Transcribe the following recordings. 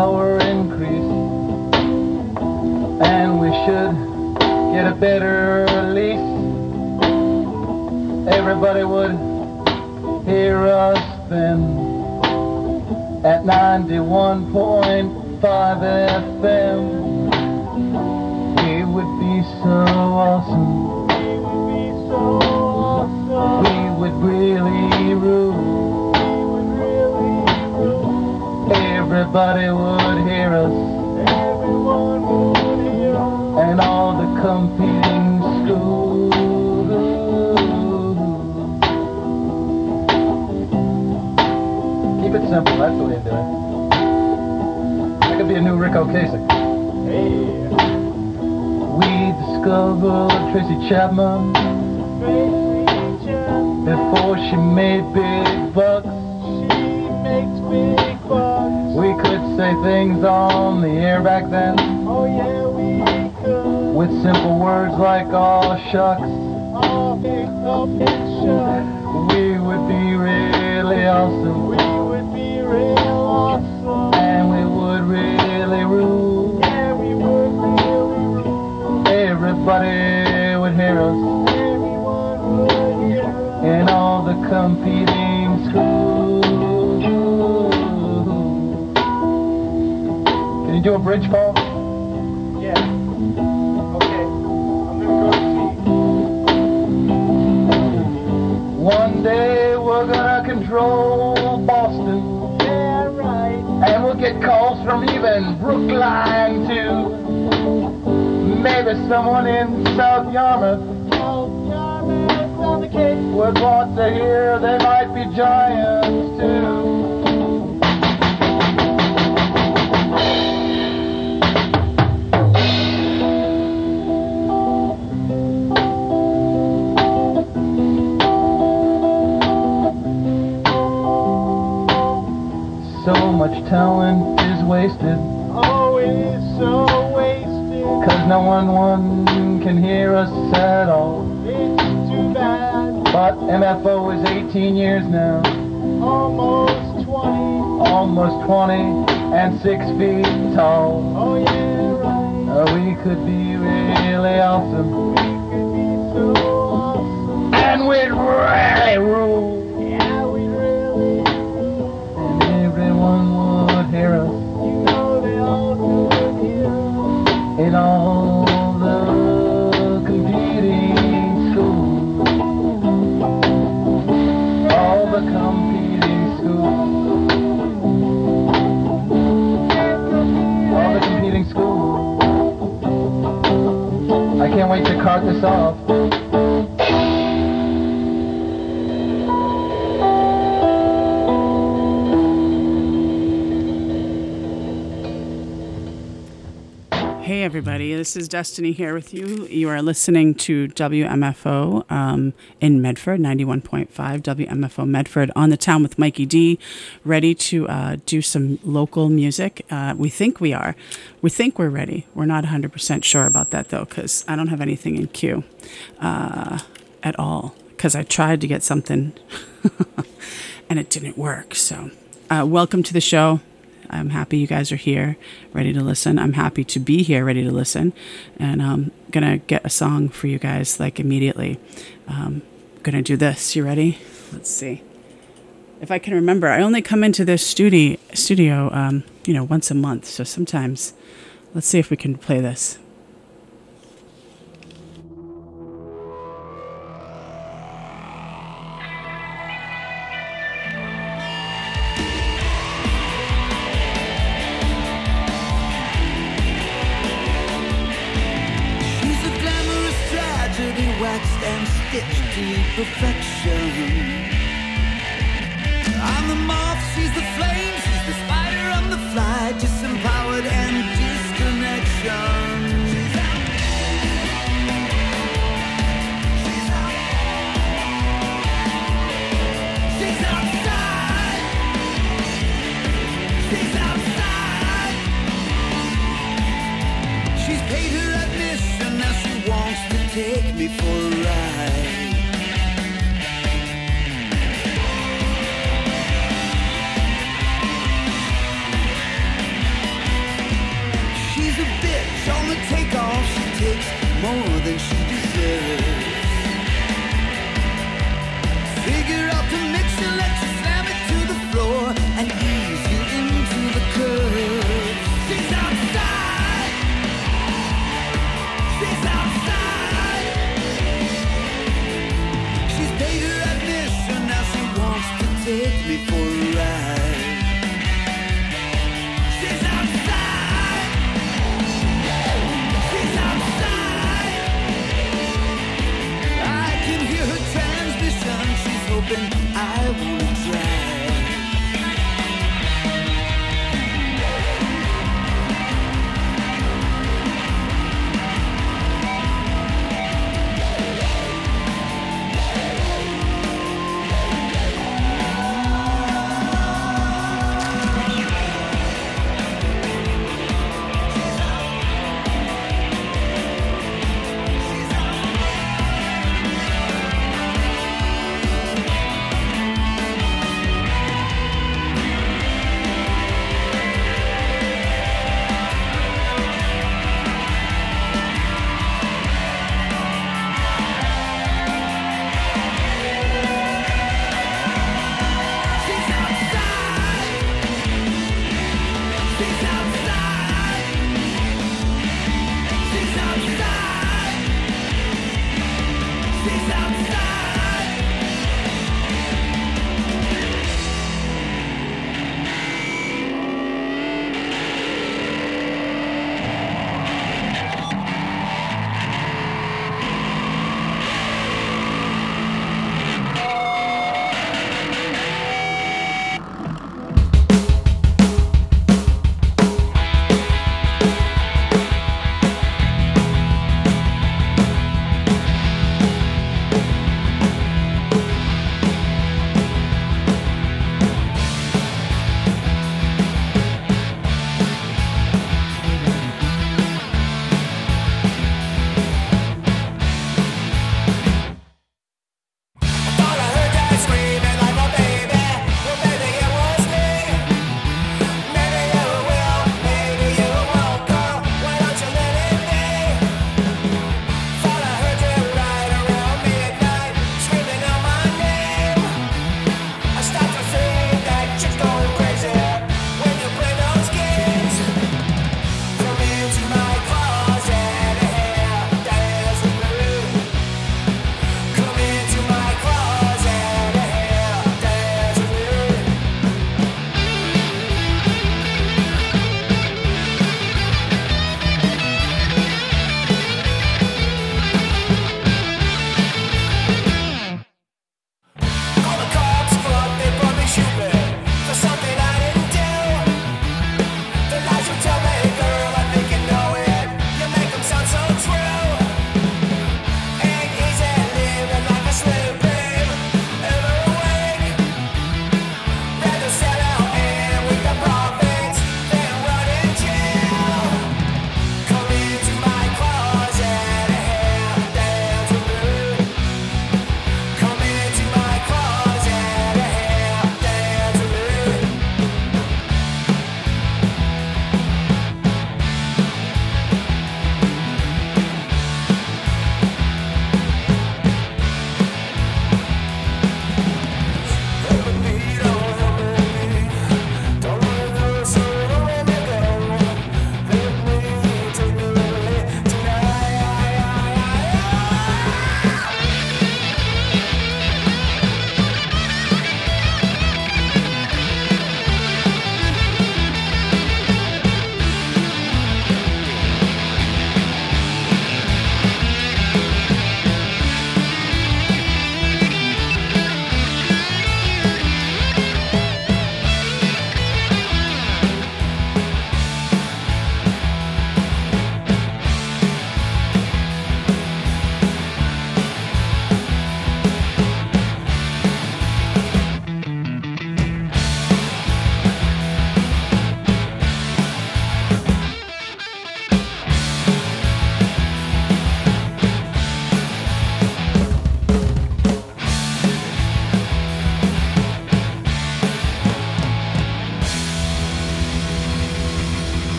power increase, and we should get a better lease. Everybody would hear us then at 91.5 FM. It would be so awesome. We would really rule. Everybody would hear us. And all the competing schools. Keep it simple, that's the way to do it. That could be a new Rick Ocasek. Hey. We discovered Tracy Chapman before she made big bucks. She makes big bucks. We could say things on the air back then. Oh yeah, we could. With simple words like "aw shucks." Oh, shucks. We would be really awesome. We would be real awesome. And we would really rule. Yeah, we would really rule. Everybody would hear us. Everyone would hear us. In all the competing schools. Can you do a bridge, Paul? Yeah. Okay. I'm gonna go see. One day we're gonna control Boston. Yeah, right. And we'll get calls from even Brookline too. Maybe someone in South Yarmouth On the case. would want to hear they might be giants too. So much talent is wasted. Oh, it is so wasted. 'Cause no one can hear us at all. It's too bad. But MFO is 18 years now. Almost 20. Almost 20 and 6 feet tall. Oh yeah, right. We could be really awesome. We could be so awesome. And we'd really rule. Yeah, we really. And everyone would hear us. You know they all could hear us. In all the competing schools. All the competing schools. All the competing schools. I can't wait to cart this off. Hey everybody, this is Destiny here with you. You are listening to WMFO in Medford, 91.5 WMFO Medford, on the town with Mikey D, ready to do some local music. We think we are. We think we're ready. We're not 100% sure about that though, because I don't have anything in queue at all, because I tried to get something and it didn't work. So welcome to the show. I'm happy you guys are here, ready to listen. I'm happy to be here, ready to listen. And I'm going to get a song for you guys, like, immediately. Going to do this. You ready? Let's see. If I can remember, I only come into this studio, once a month. So sometimes, let's see if we can play this. Waxed and stitched to perfection. I'm the moth, she's the flame, she's the spider, I'm the fly, disempowered and disconnection. She's outside. She's outside. She's paid her admission, now she wants to take me for a ride. she deserves. Figure out the mix and let you slam it to the floor and ease you into the curve. She's outside. She's outside. She's paid her admission, now she wants to take me for a ride. She's outside. She's outside.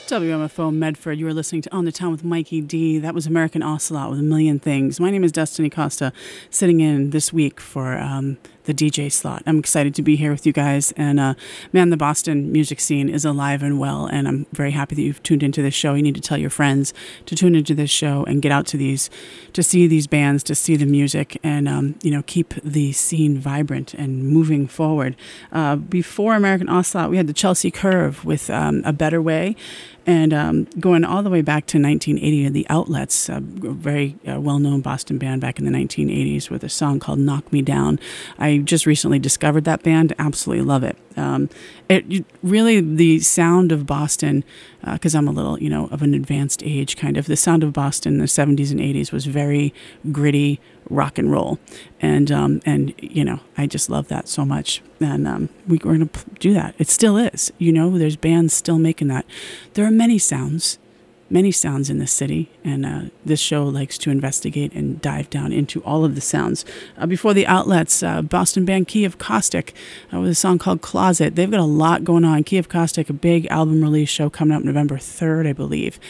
WMFO Medford. You were listening to On the Town with Mikey D. That was American Ocelot with A Million Things. My name is Destiny Costa, sitting in this week for the DJ slot. I'm excited to be here with you guys. And man, the Boston music scene is alive and well. And I'm very happy that you've tuned into this show. You need to tell your friends to tune into this show and get out to these, to see these bands, to see the music, and keep the scene vibrant and moving forward. Before American Ocelot, we had the Chelsea Curve with A Better Way. And going all the way back to 1980, the Outlets, a very well-known Boston band back in the 1980s, with a song called Knock Me Down. I just recently discovered that band. Absolutely love it. Really, the sound of Boston, because I'm a little, of an advanced age, kind of. The sound of Boston in the 70s and 80s was very gritty rock and roll. And I just love that so much. And we're going to do that. It still is. There's bands still making that. There are many sounds in the city, and this show likes to investigate and dive down into all of the sounds. Before the Outlets, Boston band Key of Caustic with a song called Closet. They've got a lot going on. Key of Caustic, a big album release show coming up November 3rd, I believe.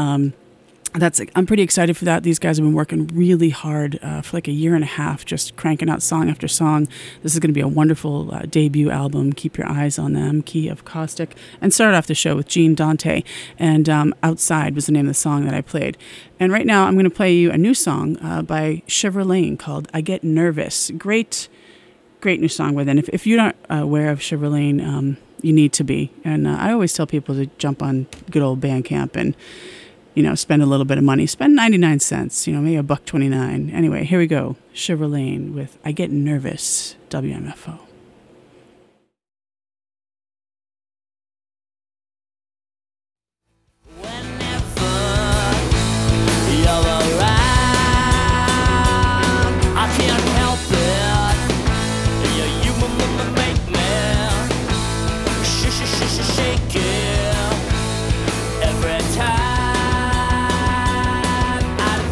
I'm pretty excited for that. These guys have been working really hard for like a year and a half, just cranking out song after song. This is going to be a wonderful debut album. Keep your eyes on them. Key of Caustic. And started off the show with Gene Dante. And Outside was the name of the song that I played. And right now I'm going to play you a new song by Shiver Lane called I Get Nervous. Great new song with it. If you're not aware of Shiver Lane, you need to be. And I always tell people to jump on good old Bandcamp and spend a little bit of money. Spend 99 cents, maybe $1.29. Anyway, here we go. Shiver Lane with I Get Nervous, WMFO.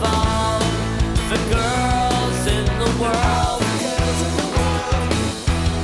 Girls in the world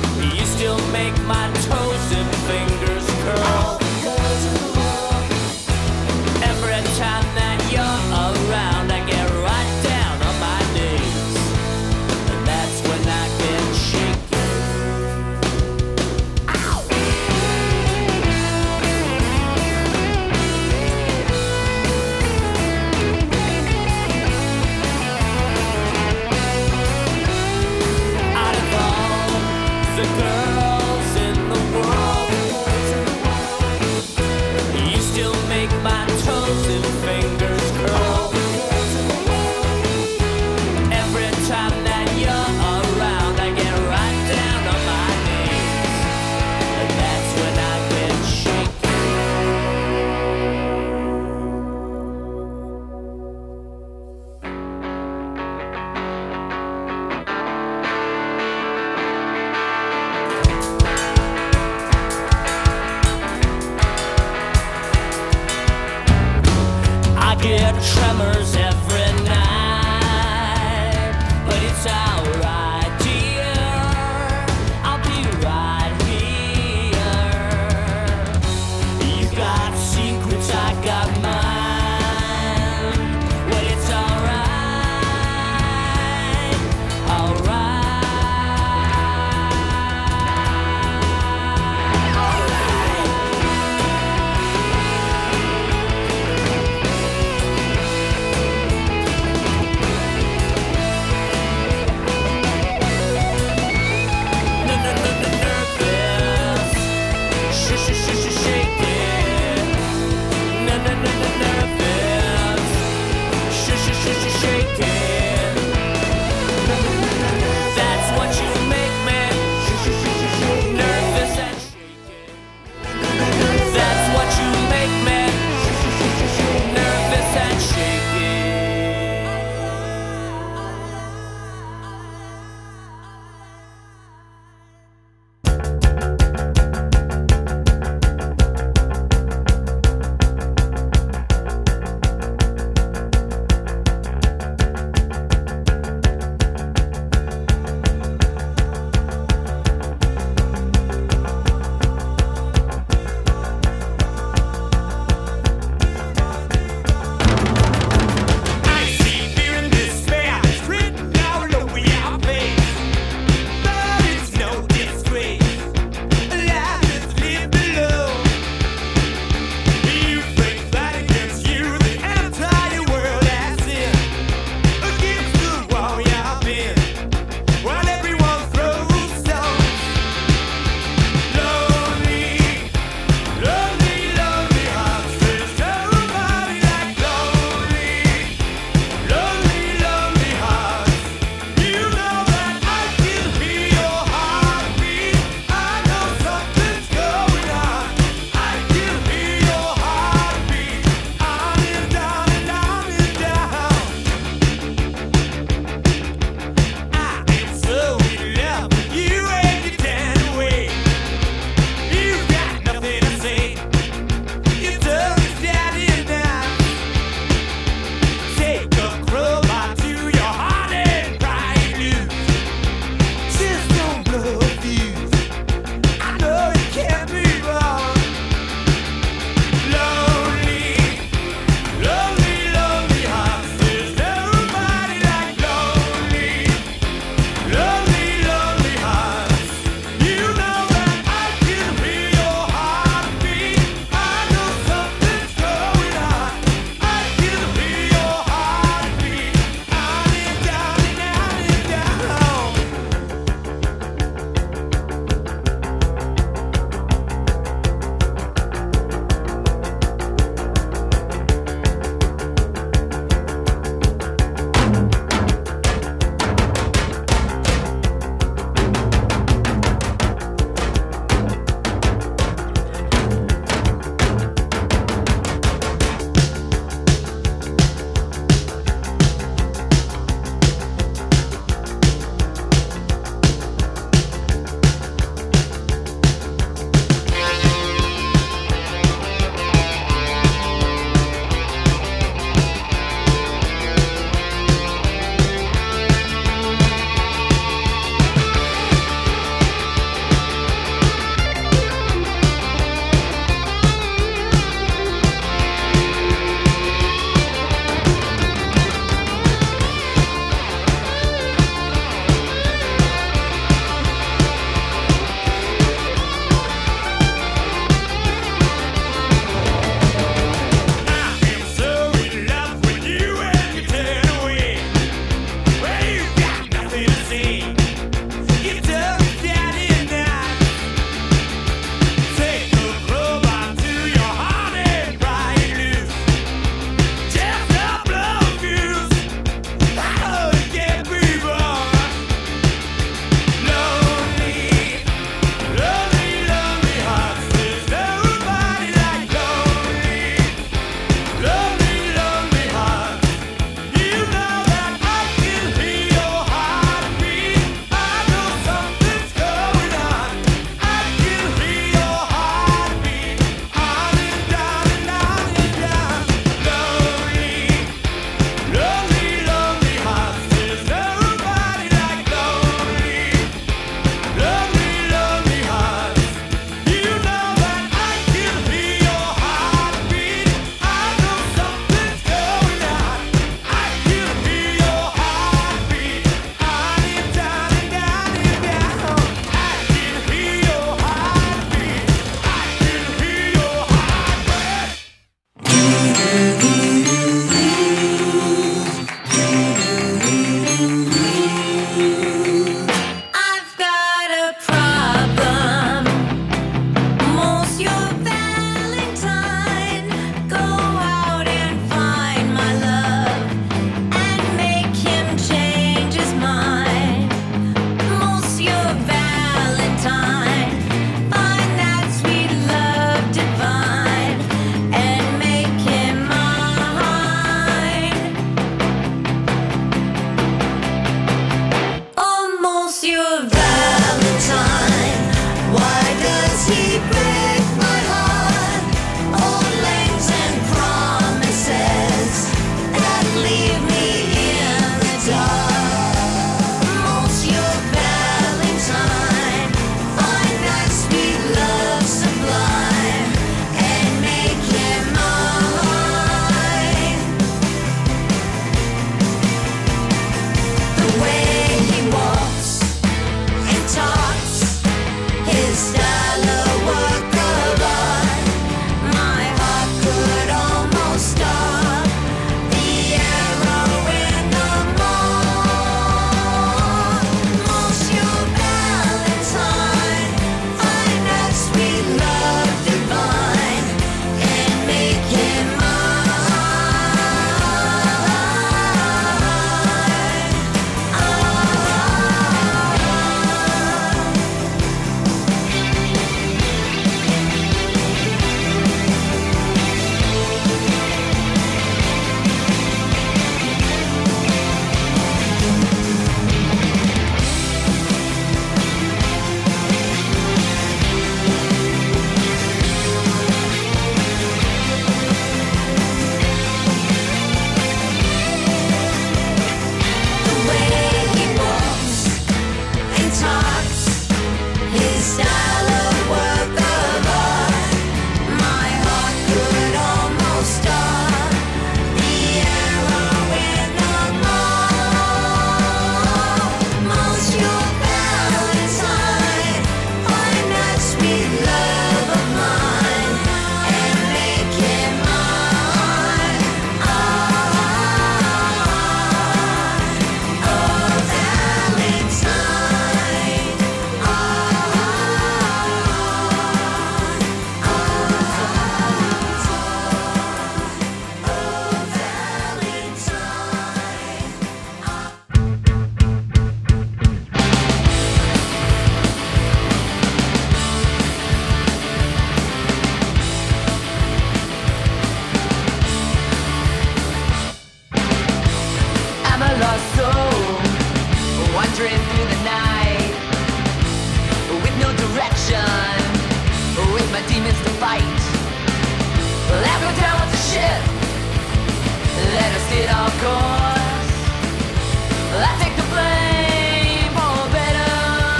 lost soul, wandering through the night, with no direction, with my demons to fight. Well, I go down with the ship that I steered off course. I take the blame for a better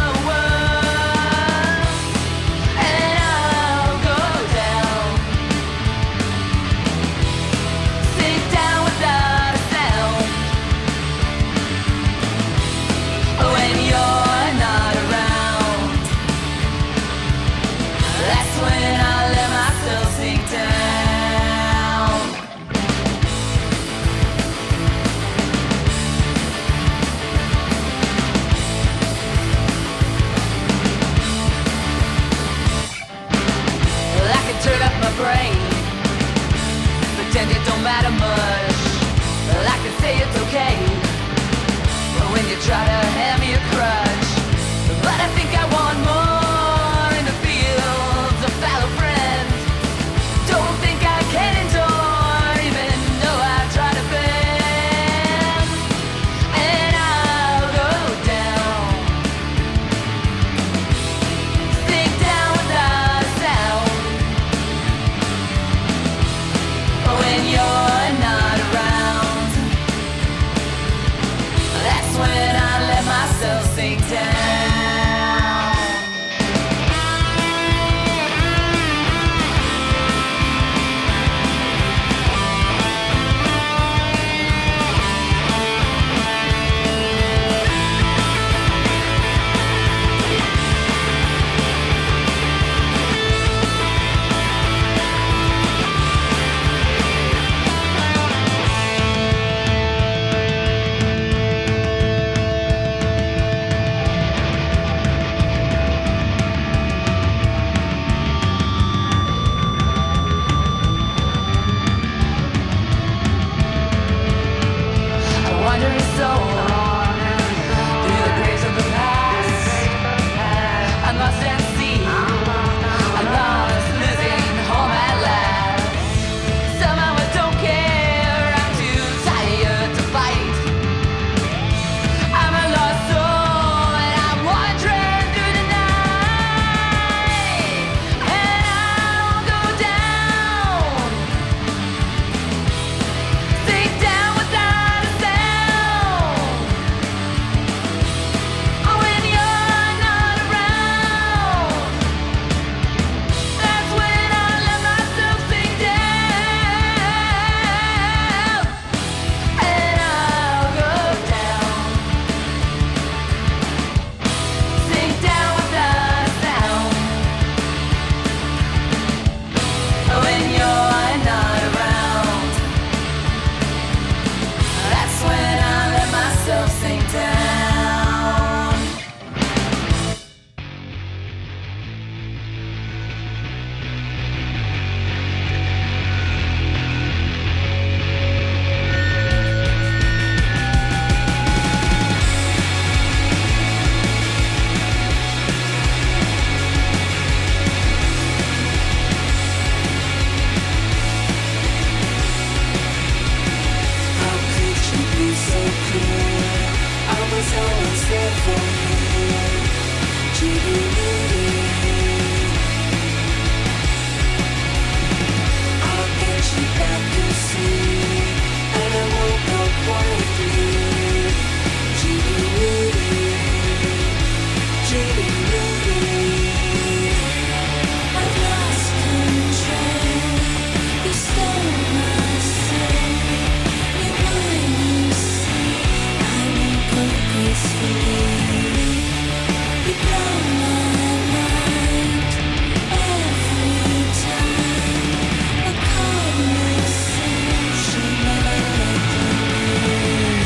world, and I'll go down, sink down without a sound. When you're not around, that's when I let myself sink down. Well, I can turn up my brain, pretend it don't matter much. Well, I can say it's okay, but when you try to hand me a crutch, but I think I want more in the fields of fallow friends. Don't think I can endure, even though I try to bend. And I'll go down, sink down without a sound. When you're not around, that's when I let myself sink down. I wander so through the graves of the past. I'm lost at sea, I'm lost, losing home at last. Somehow I don't care, I'm too tired to fight. I'm a lost soul and I'm wandering through the night. And I'll go down, sink down without a sound. When you're not around, that's when I let myself sink down. And I'll go down, sink down without a sound. When you're not around, that's when I let myself sink down. How could you be so cruel? I was always there for you. Judy, I'll get you back to sea, and I won't go quietly. Judy, Judy, I've lost control. You stole my soul. You mind, you see, I won't go gracefully. You blow my mind every time. A conversation never let you leave.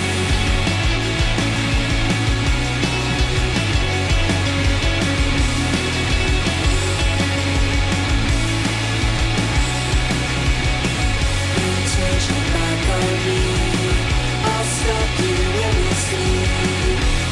You turn your back on me. I'll stalk you endlessly.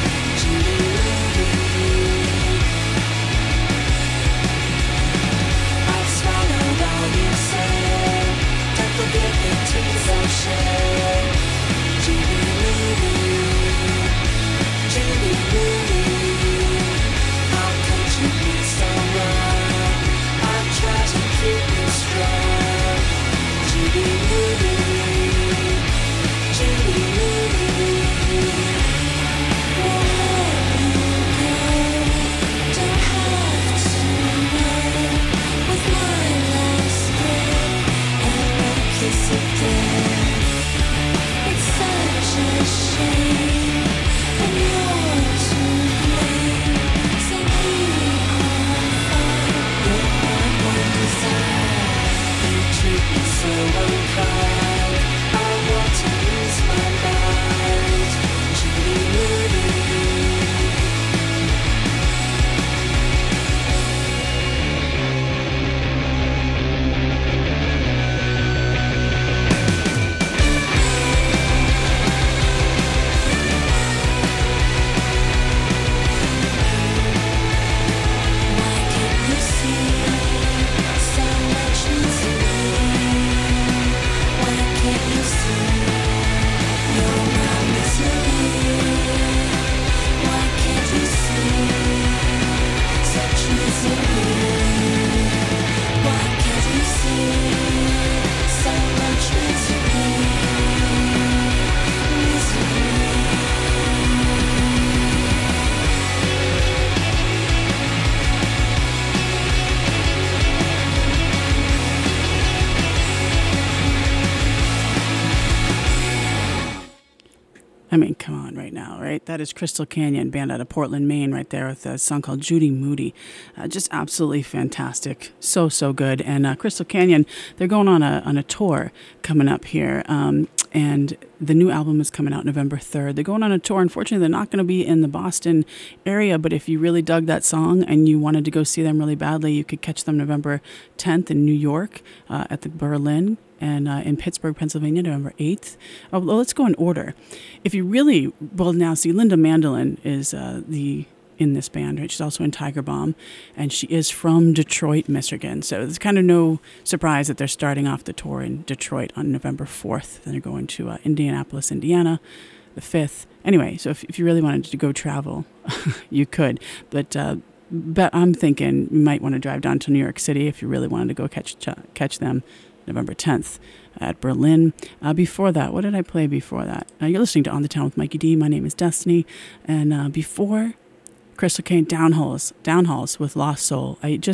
I mean, come on right now, right? That is Crystal Canyon, band out of Portland, Maine, right there with a song called Judy Moody. Just absolutely fantastic. So good. And Crystal Canyon, they're going on a tour coming up here. And the new album is coming out November 3rd. They're going on a tour. Unfortunately, they're not going to be in the Boston area, but if you really dug that song and you wanted to go see them really badly, you could catch them November 10th in New York at the Berlin, and in Pittsburgh, Pennsylvania, November 8th. Well, let's go in order. If you really, well, now see, Linda Mandolin is in this band, right? She's also in Tiger Bomb, and she is from Detroit, Michigan. So it's kind of no surprise that they're starting off the tour in Detroit on November 4th. Then they're going to Indianapolis, Indiana, the 5th. Anyway, so if you really wanted to go travel, you could. But I'm thinking you might want to drive down to New York City if you really wanted to go catch them November 10th at Berlin. Before that, what did I play before that? You're listening to On the Town with Mikey D. My name is Destiny. And before Crystal Canyon, Downhalls with Lost Soul.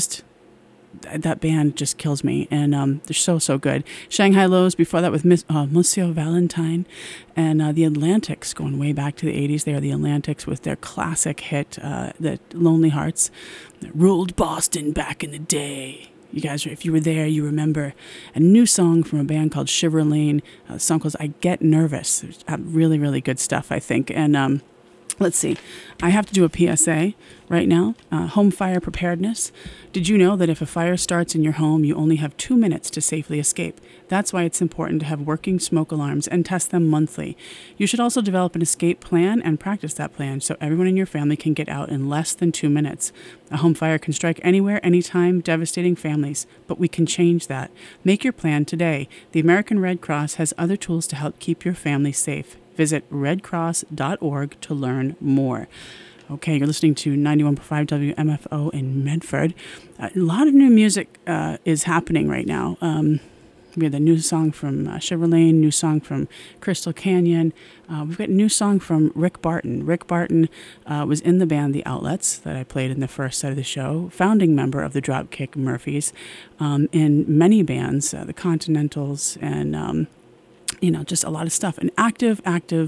That band just kills me. And they're so good. Shanghai Lows before that with Monsieur Valentine. And the Atlantics, going way back to the 80s. They are the Atlantics with their classic hit, the Lonely Hearts. That ruled Boston back in the day. You guys, if you were there, you remember a new song from a band called Shiver Lane. A song called I Get Nervous. Really, really good stuff, I think. And let's see. I have to do a PSA right now. Home fire preparedness. Did you know that if a fire starts in your home, you only have 2 minutes to safely escape? That's why it's important to have working smoke alarms and test them monthly. You should also develop an escape plan and practice that plan so everyone in your family can get out in less than 2 minutes. A home fire can strike anywhere, anytime, devastating families, but we can change that. Make your plan today. The American Red Cross has other tools to help keep your family safe. Visit redcross.org to learn more. Okay, you're listening to 91.5 WMFO in Medford. A lot of new music is happening right now. We have the new song from Shiver Lane, new song from Crystal Canyon. We've got a new song from Rick Barton. Rick Barton was in the band The Outlets that I played in the first set of the show, founding member of the Dropkick Murphys, in many bands, the Continentals, and just a lot of stuff. An active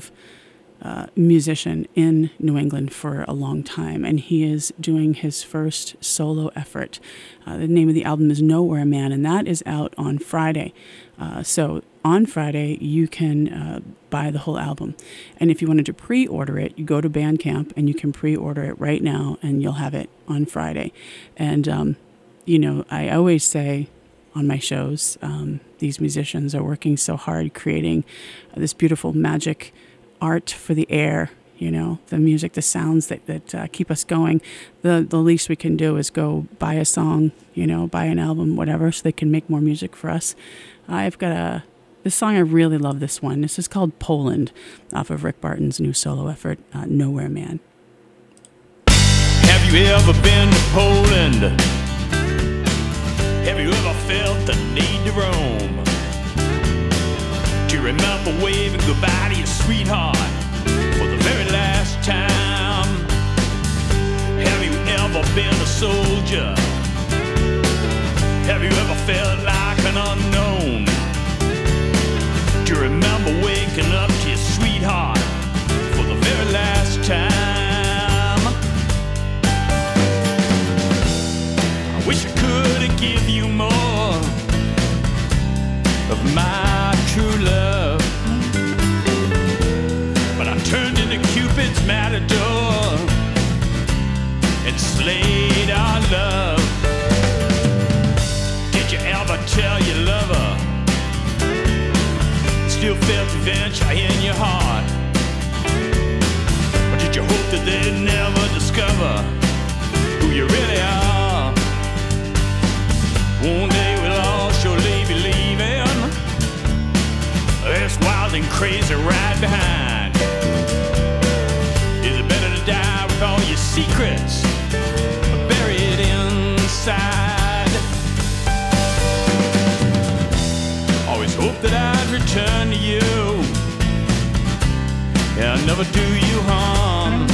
musician in New England for a long time, and he is doing his first solo effort. The name of the album is Nowhere Man, and that is out on Friday. So on Friday, you can buy the whole album. And if you wanted to pre-order it, you go to Bandcamp, and you can pre-order it right now, and you'll have it on Friday. And, I always say on my shows, these musicians are working so hard creating this beautiful magic art for the air, the music, the sounds that keep us going. The least we can do is go buy a song, buy an album, whatever, so they can make more music for us. I've got this song, I really love this one. This is called Poland, off of Rick Barton's new solo effort, Nowhere Man. Have you ever been to Poland? Have you ever felt the need to roam? Do you remember waving goodbye to your sweetheart for the very last time? Have you ever been a soldier? Have you ever felt like an unknown? Do you remember waking up to your sweetheart for the very last time? I wish I could give you more of my true love, but I turned into Cupid's matador and slayed our love. Did you ever tell your lover still felt adventure in your heart? Or did you hope that they'd never discover who you really are? One day we'll all surely be leaving this wild and crazy ride behind. Is it better to die with all your secrets buried inside? Always hoped that I'd return to you and never do you harm.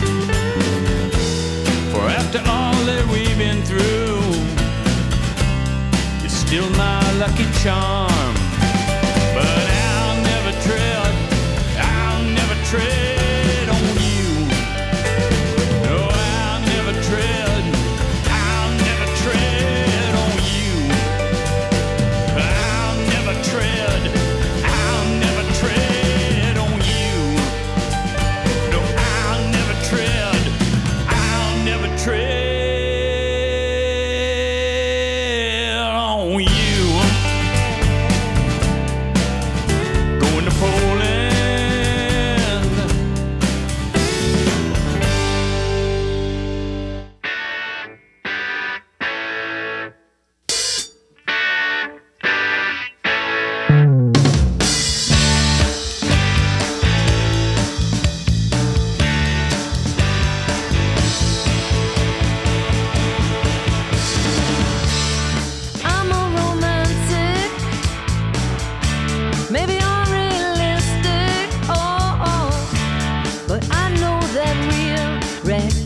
For after all that we've been through, you're still my lucky charm. But I'll never tread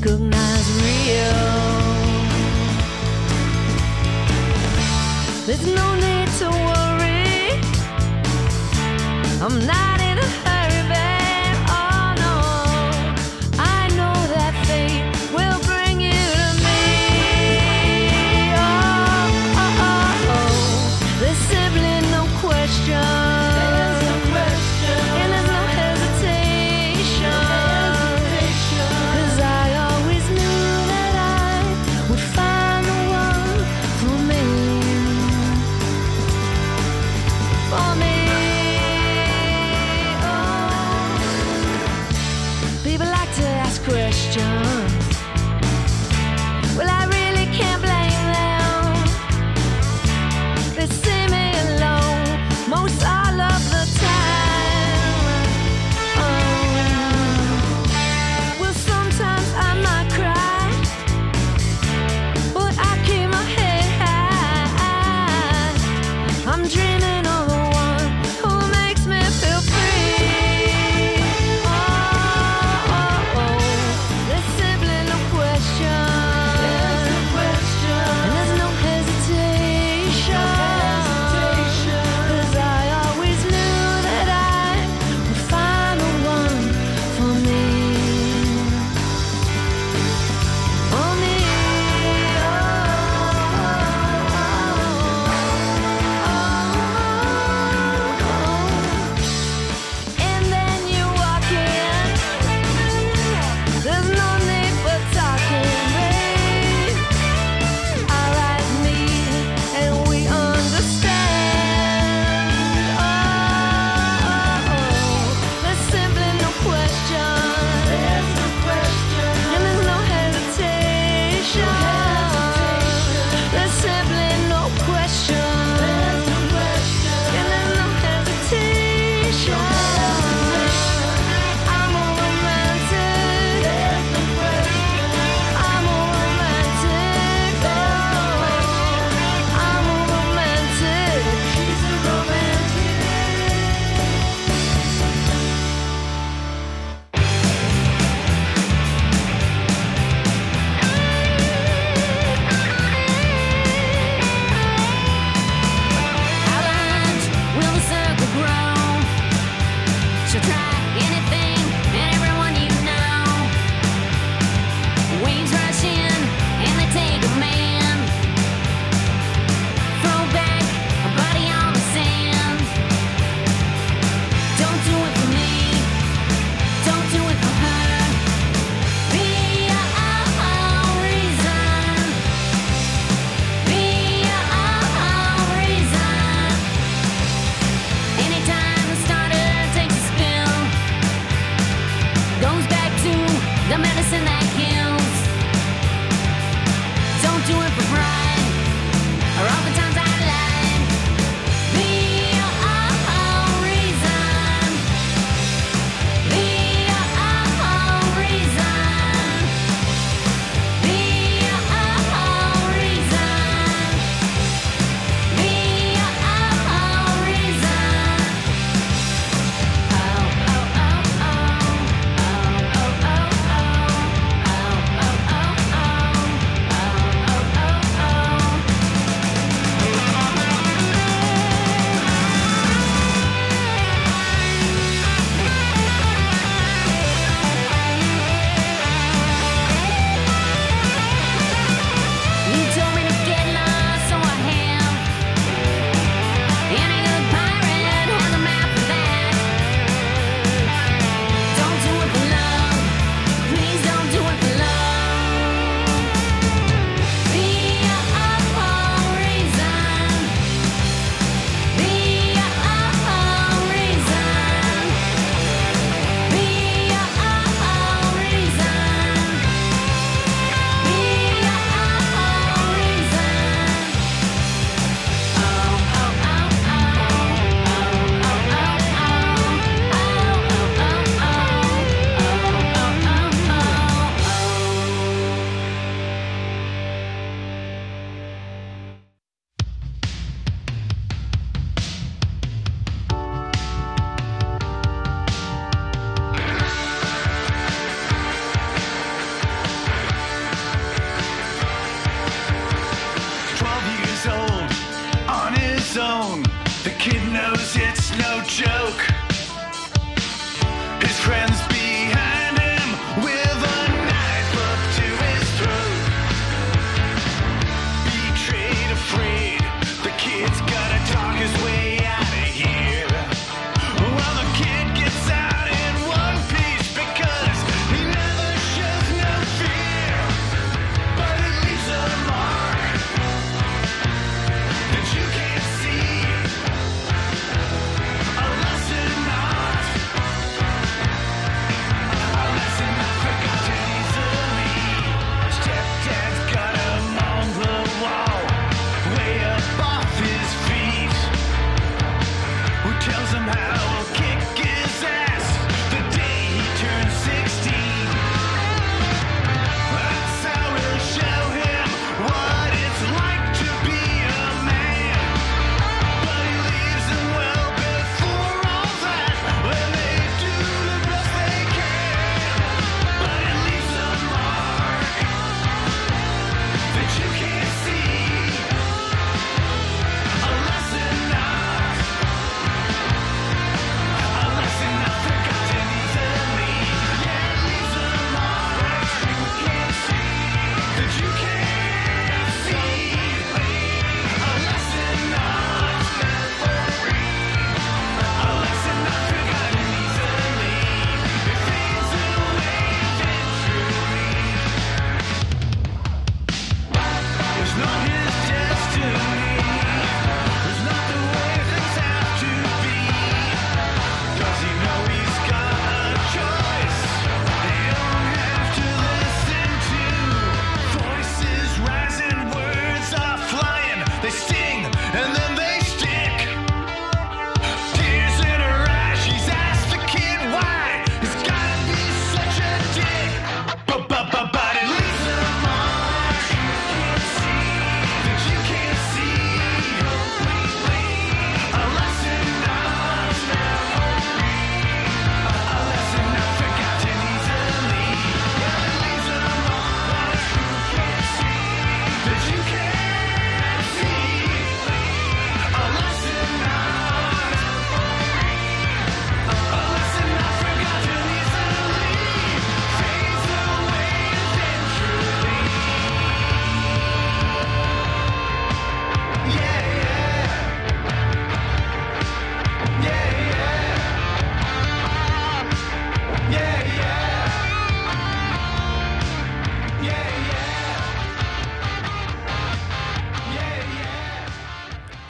recognize real. There's no need to worry, I'm not in a hurry, babe. Oh no, I know that fate will bring you to me. Oh, oh, oh, oh. There's simply no question. And there's no hesitation. 'Cause I always knew that I would find the one for me. For me. Oh. People like to ask questions. Well, I really can't blame them. They see me alone most all of the time. Well, sometimes I might cry, but I keep my head high. I'm dreaming of the one who makes me feel free. Oh, oh, oh. There's simply no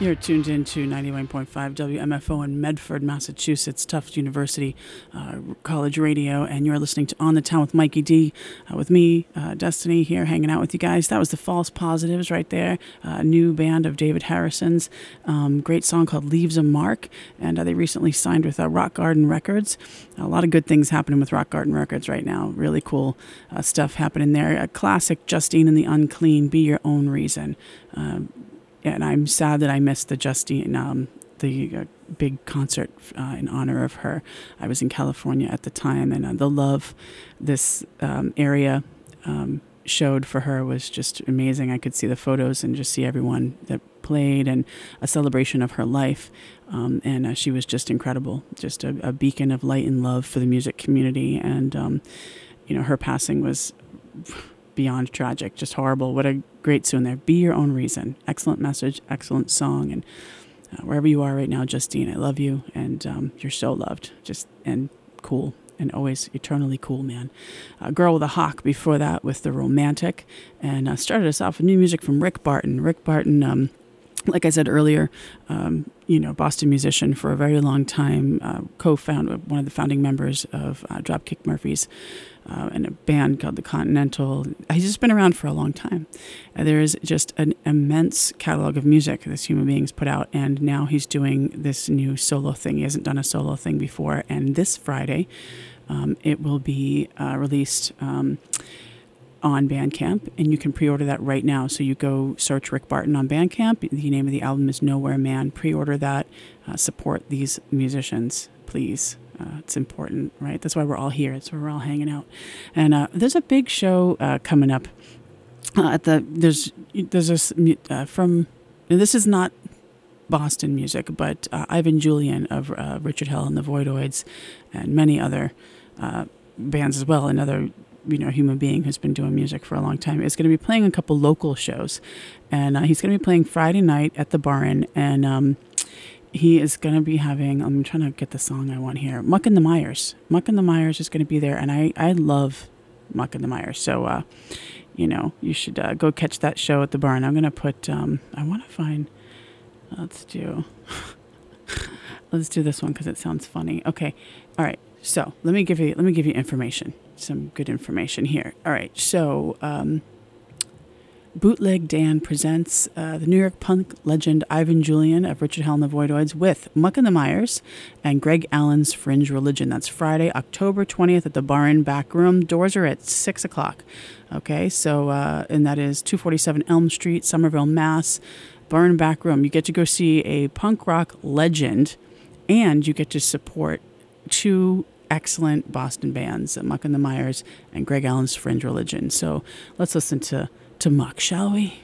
You're tuned in to 91.5 WMFO in Medford, Massachusetts, Tufts University College Radio, and you're listening to On the Town with Mikey D, with me, Destiny, here hanging out with you guys. That was the False Positives right there, new band of David Harrison's, great song called Leaves a Mark, and they recently signed with Rock Garden Records. A lot of good things happening with Rock Garden Records right now. Really cool stuff happening there. A classic, Justine and the Unclean, Be Your Own Reason. And I'm sad that I missed the Justine, the big concert in honor of her. I was in California at the time, and the love this area showed for her was just amazing. I could see the photos and just see everyone that played, and a celebration of her life. And she was just incredible, just a beacon of light and love for the music community. And, her passing was beyond tragic, just horrible. What a great tune there. Be Your Own Reason. Excellent message, excellent song. And wherever you are right now, Justine, I love you, and you're so loved, and cool, and always eternally cool, man. Girl with a Hawk before that with The Romantic, and started us off with new music from Rick Barton. Rick Barton, like I said earlier, Boston musician for a very long time, one of the founding members of Dropkick Murphys, and a band called The Continental. He's just been around for a long time. There is just an immense catalog of music this human being's put out, and now he's doing this new solo thing. He hasn't done a solo thing before, and this Friday it will be released on Bandcamp, and you can pre-order that right now. So you go search Rick Barton on Bandcamp. The name of the album is Nowhere Man. Pre-order that. Support these musicians, please. It's important, right? That's why we're all here. That's why we're all hanging out. And there's a big show coming up there's this from. This is not Boston music, but Ivan Julian of Richard Hell and the Voidoids, and many other bands as well. Another human being who's been doing music for a long time is going to be playing a couple local shows, and he's going to be playing Friday night at the Barn, and he is going to be having, I'm trying to get the song I want here, Muck and the Myers. Muck and the Myers is going to be there, and I love Muck and the Myers, so you should go catch that show at the Barn. I'm going to put I want to find, let's do this one because it sounds funny. Okay, all right, so let me give you information, some good information here. All right, so Bootleg Dan presents the New York punk legend Ivan Julian of Richard Hell and the Voidoids with Muck and the Myers and Greg Allen's Fringe Religion. That's Friday, October 20th at the Barn Back Room. Doors are at 6 o'clock. Okay, so, and that is 247 Elm Street, Somerville, Mass. Barn Back Room. You get to go see a punk rock legend, and you get to support two excellent Boston bands, Muck and the Myers and Greg Allen's Fringe Religion. So let's listen to Muck, shall we?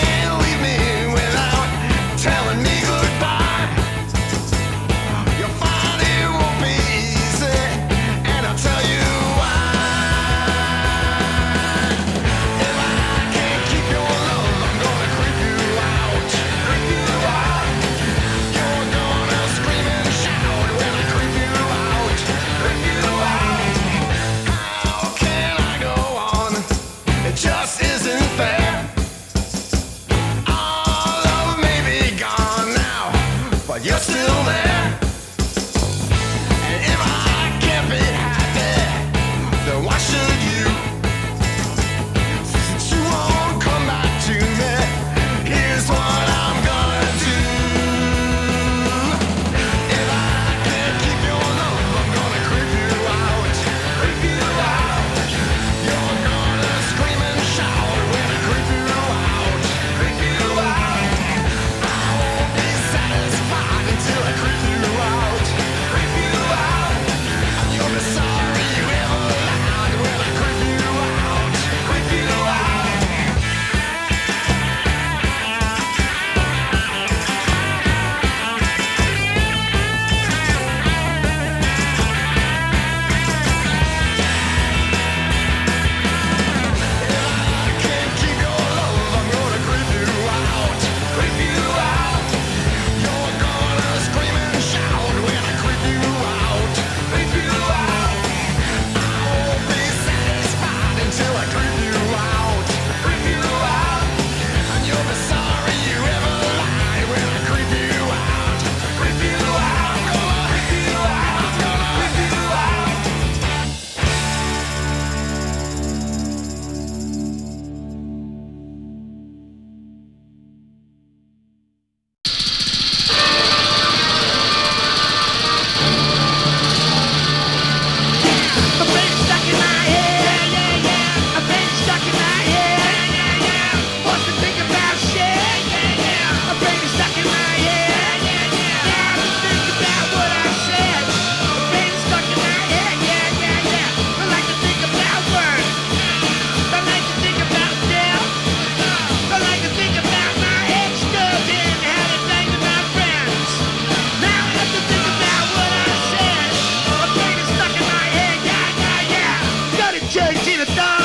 Telling me goodbye. You're Keep it down.